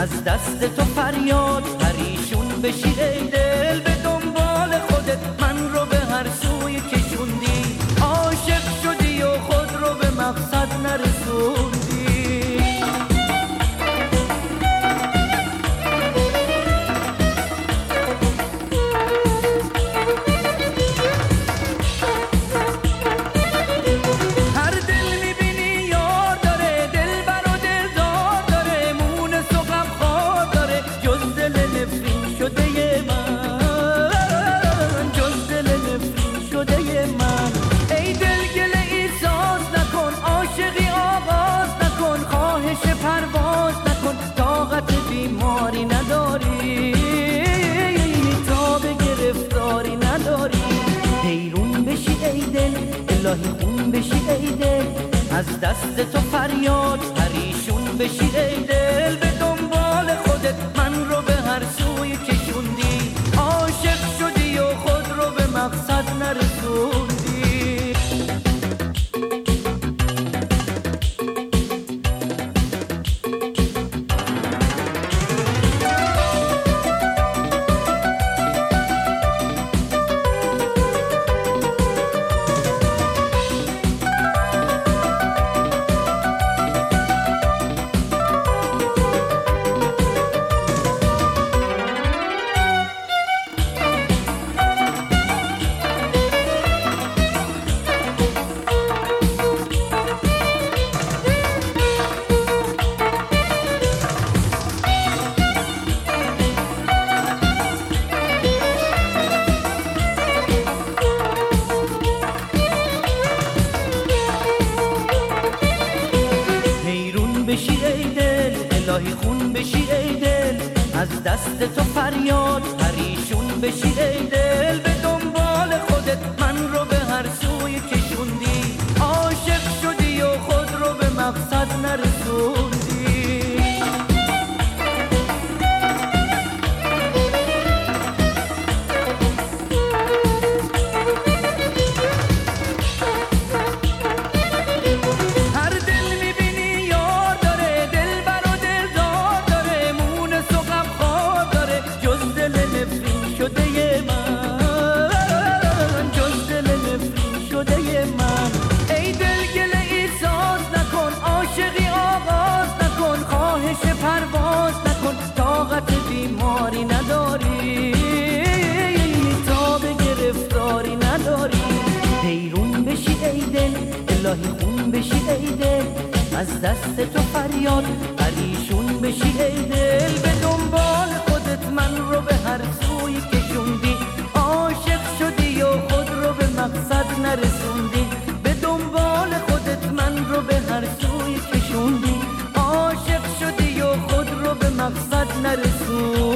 از دست تو فریاد پریشون بشی ای دل، به دنبال خودت من رو به هر سوی کشوندی، عاشق شدی و خود رو به مقصد نرسوندی. بیماری نداری، تاب گرفتاری نداری، حیرون بشی ای دل، الهی خون بشی ای دل، از دست تو فریاد پریشون بشی ای دل، به دنبال خودت من رو به هر سوی کشوندی، عاشق شدی و خود رو به مقصد نرسوندی. بشی ای دل، الهی خون بشی ای دل، از دست تو فریاد پریشون بشی ای دل، به دنبال خودت من رو به هر سوی کشوندی، عاشق شدی و خود رو به مقصد نرسوندی. پرواز نکن، طاقت بیماری نداری، تاب گرفتاری نداری، حیرون بشی ای دل، الهی خون بشی ای دل، از دست تو فریاد پریشون بشی ای دل، به دنبال خودت من رو به هر سوی کشوندی، عاشق شدی و خود رو به مقصد نرسوندی، به دنبال خودت من رو به هر سوی کشوندی، عاشق شدی و خود رو به مقصد نرسوندی.